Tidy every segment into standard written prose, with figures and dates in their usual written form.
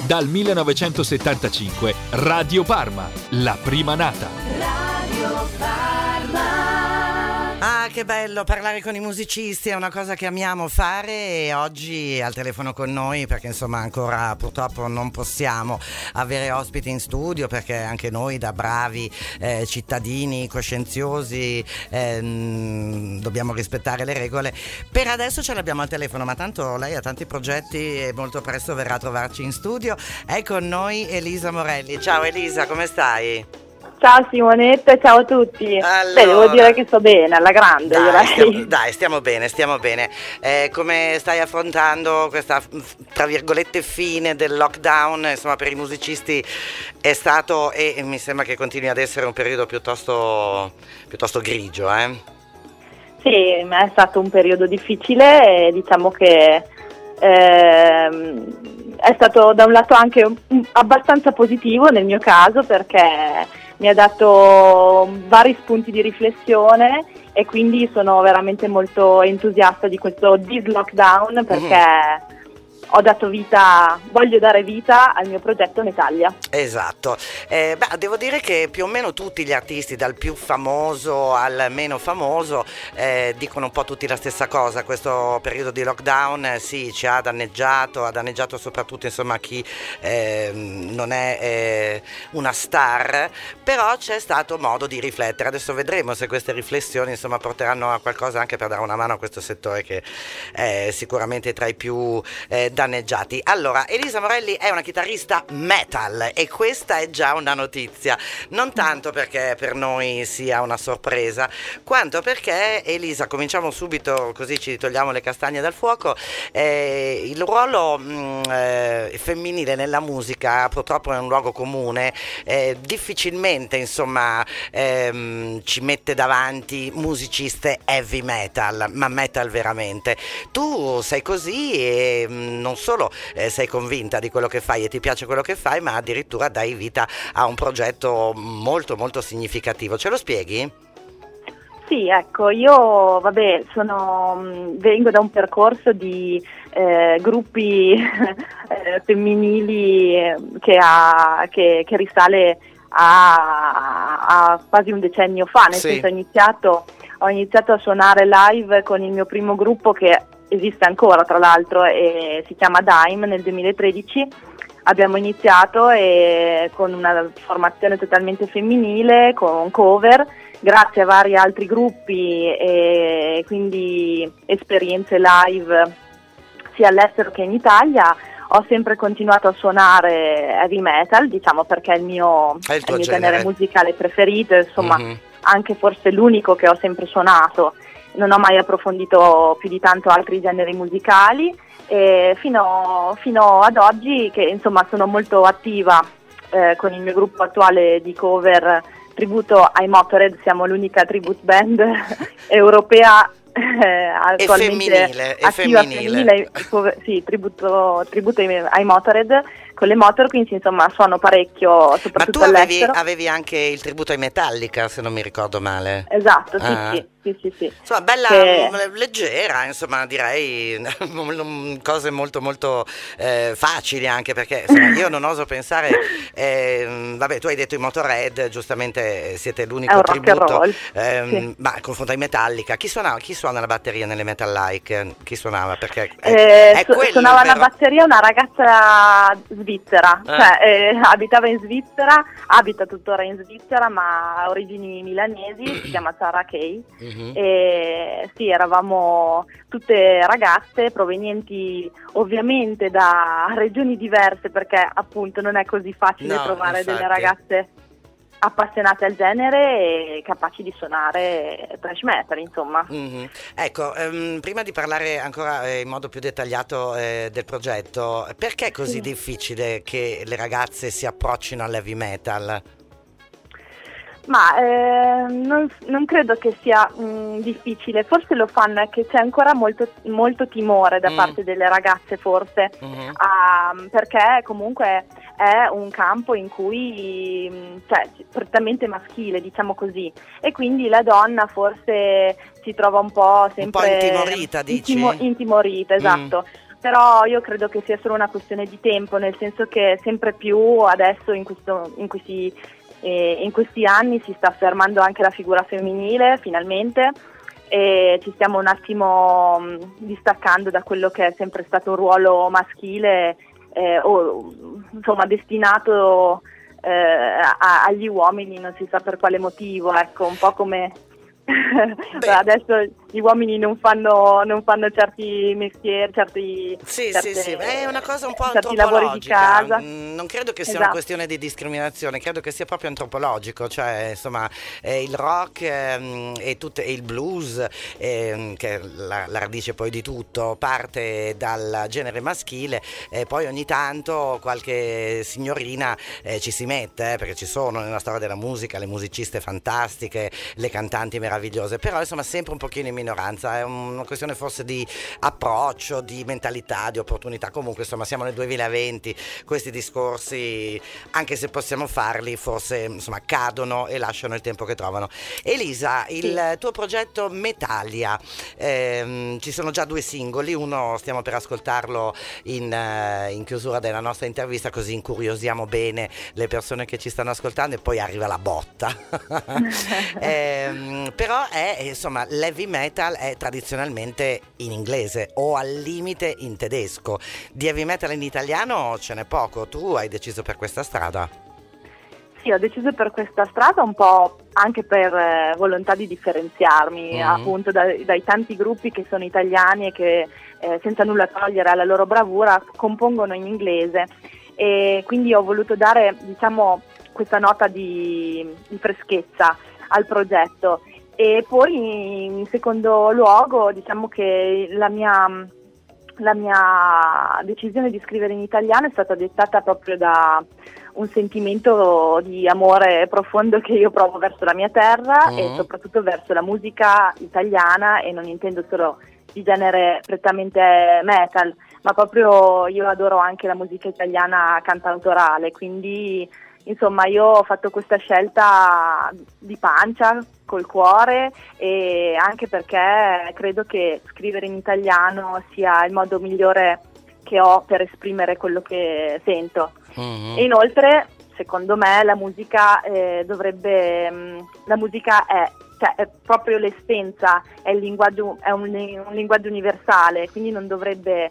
Dal 1975 Radio Parma, la prima nata. Radio Parma. Ah, che bello parlare con i musicisti, è una cosa che amiamo fare, e oggi al telefono con noi, perché insomma ancora purtroppo non possiamo avere ospiti in studio, perché anche noi da bravi cittadini coscienziosi dobbiamo rispettare le regole. Per adesso ce l'abbiamo al telefono, ma tanto lei ha tanti progetti e molto presto verrà a trovarci in studio. È con noi Elisa Morelli. Ciao Elisa, come stai? Ciao Simonetta e ciao a tutti. Allora, devo dire che sto bene, alla grande. Stiamo bene. Come stai affrontando questa, tra virgolette, fine del lockdown? Insomma, per i musicisti è stato, e mi sembra che continui ad essere, un periodo piuttosto grigio, Sì, è stato un periodo difficile, e diciamo che è stato da un lato anche abbastanza positivo nel mio caso, perché mi ha dato vari spunti di riflessione, e quindi sono veramente molto entusiasta di questo dis-lockdown, perché voglio dare vita al mio progetto Netaglia. Esatto. Devo dire che più o meno tutti gli artisti, dal più famoso al meno famoso, dicono un po' tutti la stessa cosa. Questo periodo di lockdown sì, ci ha danneggiato soprattutto insomma chi non è una star, però c'è stato modo di riflettere. Adesso vedremo se queste riflessioni insomma porteranno a qualcosa, anche per dare una mano a questo settore che è sicuramente tra i più danneggiati. Allora, Elisa Morelli è una chitarrista metal, e questa è già una notizia, non tanto perché per noi sia una sorpresa, quanto perché, Elisa, cominciamo subito così ci togliamo le castagne dal fuoco. Il ruolo femminile nella musica purtroppo è un luogo comune, difficilmente insomma ci mette davanti musiciste heavy metal, ma metal veramente. Tu sei così, e non solo sei convinta di quello che fai e ti piace quello che fai, ma addirittura dai vita a un progetto molto molto significativo. Ce lo spieghi? Sì, ecco, io vengo da un percorso di gruppi femminili che risale a quasi un decennio fa, nel senso ho iniziato a suonare live con il mio primo gruppo, che esiste ancora tra l'altro, e si chiama Dime, nel 2013. Abbiamo iniziato con una formazione totalmente femminile, con cover, grazie a vari altri gruppi e quindi esperienze live sia all'estero che in Italia. Ho sempre continuato a suonare heavy metal, diciamo, perché è il mio genere musicale preferito, insomma, anche forse l'unico che ho sempre suonato. Non ho mai approfondito più di tanto altri generi musicali, fino ad oggi, che insomma sono molto attiva con il mio gruppo attuale di cover tributo ai Motörhead. Siamo l'unica tribute band europea attualmente attiva femminile. Sì, tributo ai Motörhead con le Motor, quindi insomma suono parecchio, soprattutto all'estero. Ma tu avevi anche il tributo ai Metallica, se non mi ricordo male. Esatto, sì. Insomma, bella, leggera, insomma, direi cose molto molto facili, anche perché insomma, io non oso pensare, tu hai detto i Motörhead, giustamente siete l'unico tributo, ma confronto ai Metallica, chi suona la batteria nelle Metal Like? Chi suonava? Perché suonava la batteria una ragazza svizzera, abitava in Svizzera, abita tuttora in Svizzera, ma ha origini milanesi, si chiama Sarah Kay. E sì, eravamo tutte ragazze provenienti ovviamente da regioni diverse, perché appunto non è così facile trovare delle ragazze appassionate al genere e capaci di suonare thrash metal, insomma. Ecco, prima di parlare ancora in modo più dettagliato del progetto, perché è così difficile che le ragazze si approccino all'heavy metal? Ma non credo che sia difficile, forse lo fanno, è che c'è ancora molto, molto timore da parte delle ragazze, forse, perché comunque è un campo in cui prettamente maschile, diciamo così, e quindi la donna forse si trova un po' sempre un po' intimorita, dici? Intimorita, esatto. però io credo che sia solo una questione di tempo, nel senso che sempre più adesso in questi anni si sta affermando anche la figura femminile finalmente, e ci stiamo un attimo distaccando da quello che è sempre stato un ruolo maschile o insomma destinato agli uomini, non si sa per quale motivo, ecco, un po' come adesso gli uomini non fanno certi mestieri, sì, è una cosa un po' certi lavori di casa. Non credo che sia Esatto. una questione di discriminazione, credo che sia proprio antropologico, cioè insomma il rock e il blues, che è la radice poi di tutto, parte dal genere maschile, e poi ogni tanto qualche signorina ci si mette, perché ci sono nella storia della musica le musiciste fantastiche, le cantanti meravigliose, però insomma sempre un pochino in minoranza, è una questione forse di approccio, di mentalità, di opportunità. Comunque insomma siamo nel 2020, questi discorsi, anche se possiamo farli, forse insomma cadono e lasciano il tempo che trovano. Elisa, il tuo progetto Metalia, ci sono già 2 singoli, uno stiamo per ascoltarlo in chiusura della nostra intervista, così incuriosiamo bene le persone che ci stanno ascoltando e poi arriva la botta. Però è insomma l'heavy metal è tradizionalmente in inglese o al limite in tedesco. Di heavy metal in italiano ce n'è poco. Tu hai deciso per questa strada? Sì, ho deciso per questa strada un po' anche per volontà di differenziarmi appunto dai tanti gruppi che sono italiani e che senza nulla togliere alla loro bravura compongono in inglese, e quindi ho voluto dare, diciamo, questa nota di freschezza al progetto. E poi in secondo luogo diciamo che la mia decisione di scrivere in italiano è stata dettata proprio da un sentimento di amore profondo che io provo verso la mia terra e soprattutto verso la musica italiana, e non intendo solo di genere prettamente metal, ma proprio io adoro anche la musica italiana cantautorale, quindi insomma io ho fatto questa scelta di pancia, col cuore, e anche perché credo che scrivere in italiano sia il modo migliore che ho per esprimere quello che sento. E inoltre, secondo me, la musica la musica è proprio l'essenza, è il linguaggio, è un linguaggio universale, quindi non dovrebbe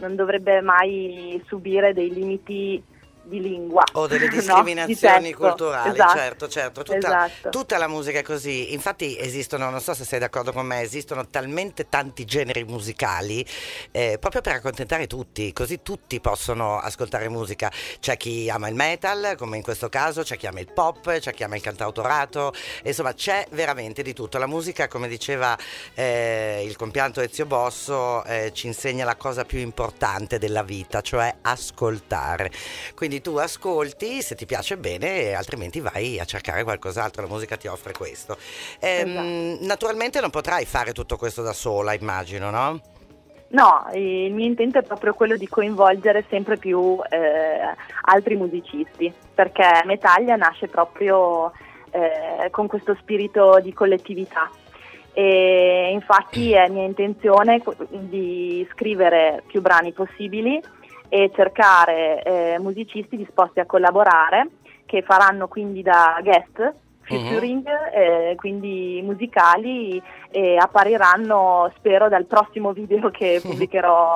mai subire dei limiti di lingua o delle discriminazioni culturali. Esatto. Certo, Esatto. tutta la musica è così. Infatti esistono, non so se sei d'accordo con me, esistono talmente tanti generi musicali proprio per accontentare tutti, così tutti possono ascoltare musica. C'è chi ama il metal, come in questo caso, c'è chi ama il pop, c'è chi ama il cantautorato, insomma c'è veramente di tutto. La musica, come diceva il compianto Ezio Bosso, ci insegna la cosa più importante della vita, cioè ascoltare. Quindi tu ascolti se ti piace bene, e altrimenti vai a cercare qualcos'altro, la musica ti offre questo. Esatto. Naturalmente non potrai fare tutto questo da sola, immagino, no? No, il mio intento è proprio quello di coinvolgere sempre più altri musicisti, perché Metalia nasce proprio con questo spirito di collettività, e infatti è mia intenzione di scrivere più brani possibili e cercare musicisti disposti a collaborare, che faranno quindi da guest featuring, quindi musicali, e appariranno, spero, dal prossimo video che pubblicherò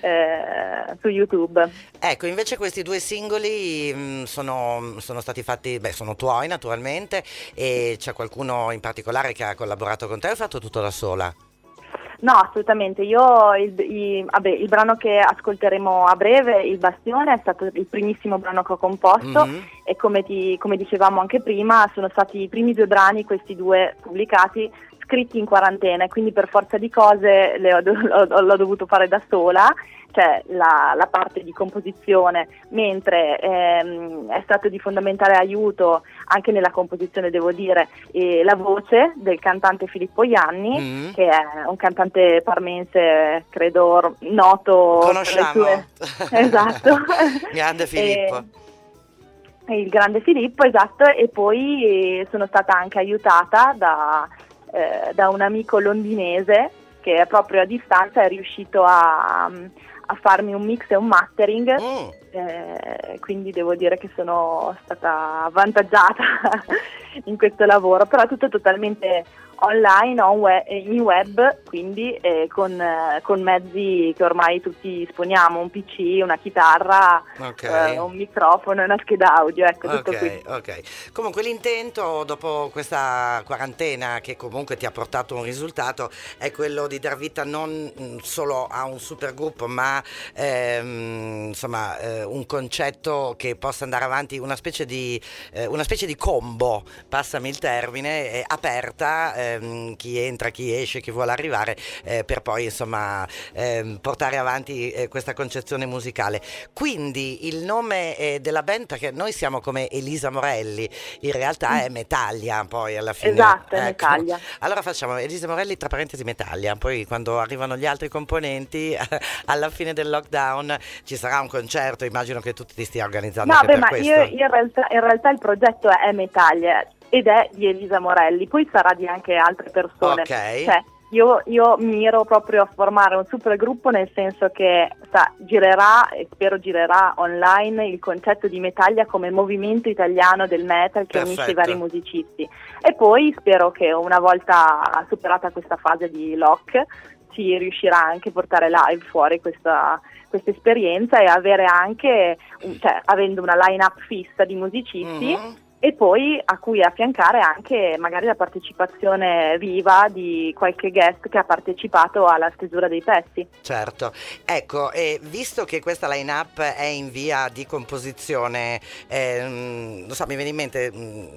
su YouTube. Ecco, invece questi 2 singoli sono stati fatti, sono tuoi naturalmente, e c'è qualcuno in particolare che ha collaborato con te, o hai fatto tutto da sola? No, assolutamente. Io il brano che ascolteremo a breve, Il Bastione, è stato il primissimo brano che ho composto, e come dicevamo anche prima, sono stati i primi 2 brani, questi 2 pubblicati, scritti in quarantena, e quindi per forza di cose l'ho dovuto fare da sola, cioè la parte di composizione, mentre è stato di fondamentale aiuto anche nella composizione, devo dire, la voce del cantante Filippo Ianni, che è un cantante parmense, credo noto. Conosciamo. Per le sue... Esatto. Grande Filippo. Il grande Filippo, esatto, e poi sono stata anche aiutata da un amico londinese che proprio a distanza è riuscito a a farmi un mix e un mastering, quindi devo dire che sono stata avvantaggiata in questo lavoro, però tutto totalmente online, in web, quindi con mezzi che ormai tutti disponiamo, un PC, una chitarra, un microfono e una scheda audio, ecco, tutto qui. Ok. Comunque l'intento dopo questa quarantena, che comunque ti ha portato un risultato, è quello di dar vita non solo a un supergruppo, ma insomma un concetto che possa andare avanti, una specie di combo, passami il termine, aperta, chi entra, chi esce, chi vuole arrivare, per poi insomma portare avanti questa concezione musicale. Quindi il nome della band, perché noi siamo come Elisa Morelli, in realtà è Metallia poi alla fine. Esatto, è Metallia. Allora facciamo Elisa Morelli tra parentesi Metallia, poi quando arrivano gli altri componenti alla fine del lockdown ci sarà un concerto, immagino che tu ti stia organizzando anche per questo. Io in realtà il progetto è Metallia ed è di Elisa Morelli, poi sarà di anche altre persone. Cioè, io miro proprio a formare un super gruppo, nel senso che girerà, e spero girerà online, il concetto di Metallia come movimento italiano del metal che unisce i vari musicisti, e poi spero che una volta superata questa fase di lock si riuscirà anche a portare live fuori questa esperienza e avere anche, avendo una line-up fissa di musicisti, e poi a cui affiancare anche magari la partecipazione viva di qualche guest che ha partecipato alla stesura dei pezzi. Certo, ecco, visto che questa line-up è in via di composizione, non so, mi viene in mente,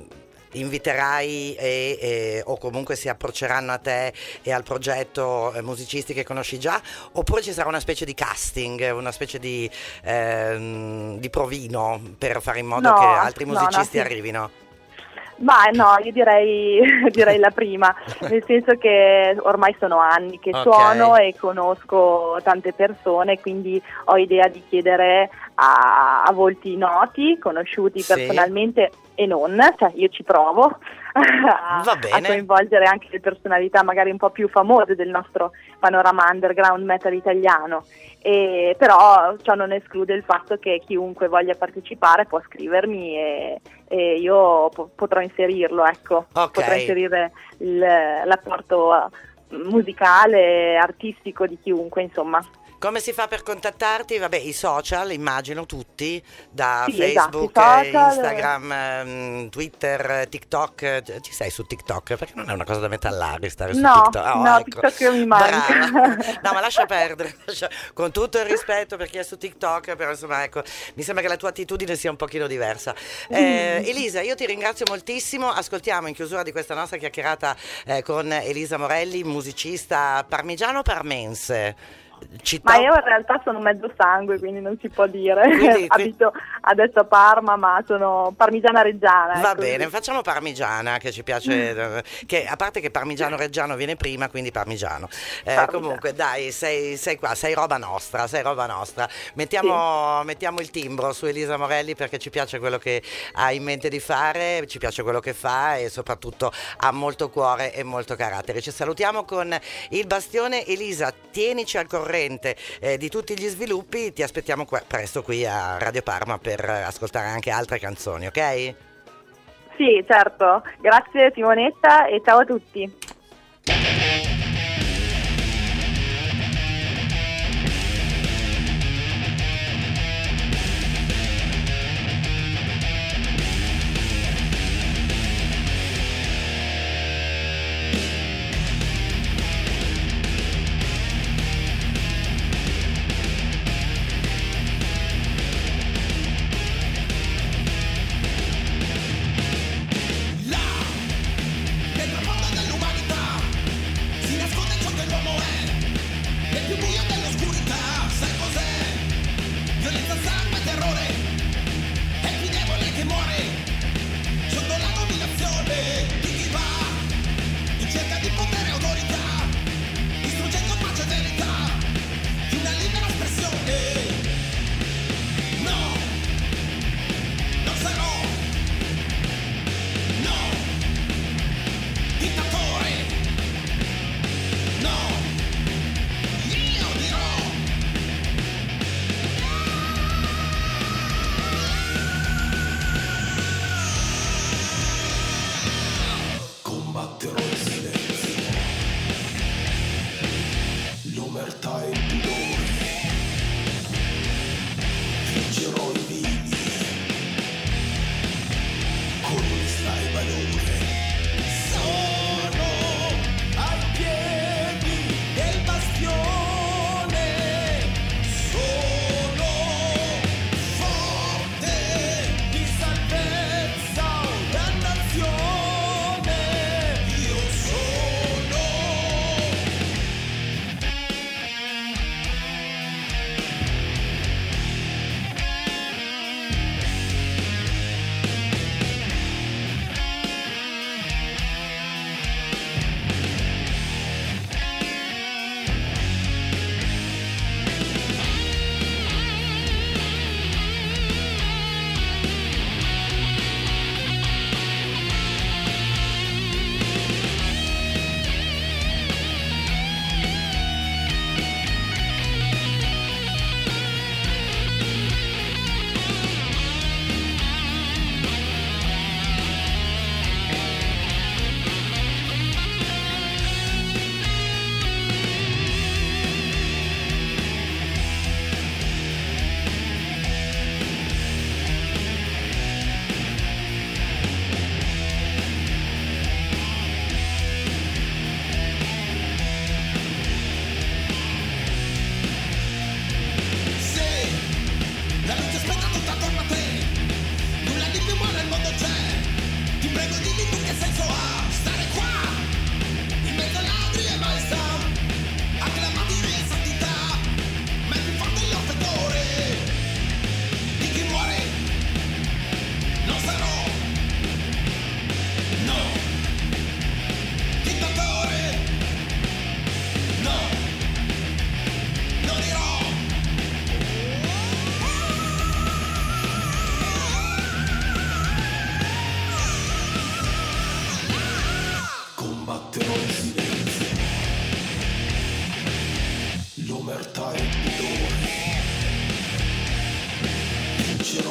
inviterai o comunque si approcceranno a te e al progetto musicisti che conosci già, oppure ci sarà una specie di casting, una specie di provino per fare in modo che altri musicisti arrivino? Ma no, io direi la prima, nel senso che ormai sono anni che suono e conosco tante persone, quindi ho idea di chiedere a volti noti, conosciuti personalmente e non, cioè io ci provo a coinvolgere anche le personalità magari un po' più famose del nostro panorama underground metal italiano, però ciò non esclude il fatto che chiunque voglia partecipare può scrivermi e io potrò inserirlo, potrò inserire l'apporto musicale, artistico di chiunque, insomma. Come si fa per contattarti? Vabbè, i social, immagino tutti, da sì, Facebook, esatto, Instagram, Twitter, TikTok. Ci sei su TikTok? Perché non è una cosa da metallare stare su TikTok. No, ecco. TikTok mi manca. No, ma lascia perdere. Con tutto il rispetto per chi è su TikTok, però insomma, ecco, mi sembra che la tua attitudine sia un pochino diversa. Elisa, io ti ringrazio moltissimo. Ascoltiamo in chiusura di questa nostra chiacchierata con Elisa Morelli, musicista parmigiano-parmense. Ma io in realtà sono mezzo sangue, quindi non si può dire. Abito adesso a Parma, ma sono parmigiana reggiana. Va bene, facciamo parmigiana, che ci piace, che a parte che parmigiano reggiano viene prima, quindi parmigiano. Comunque dai, sei qua, sei roba nostra. Mettiamo il timbro su Elisa Morelli, perché ci piace quello che ha in mente di fare, ci piace quello che fa e soprattutto ha molto cuore e molto carattere. Ci salutiamo con il bastione. Elisa, tienici al corrente di tutti gli sviluppi, ti aspettiamo presto qui a Radio Parma per ascoltare anche altre canzoni, ok? Sì, certo. Grazie Simonetta e ciao a tutti.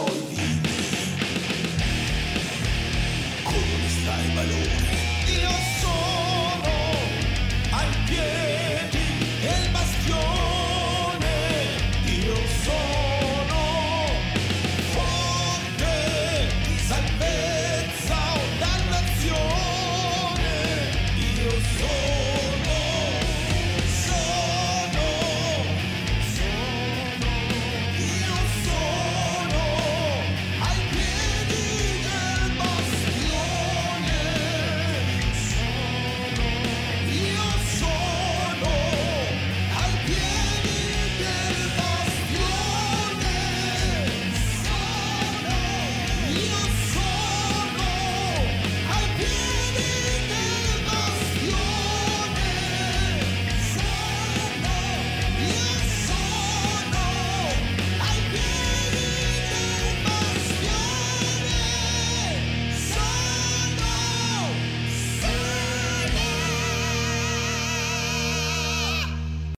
voglio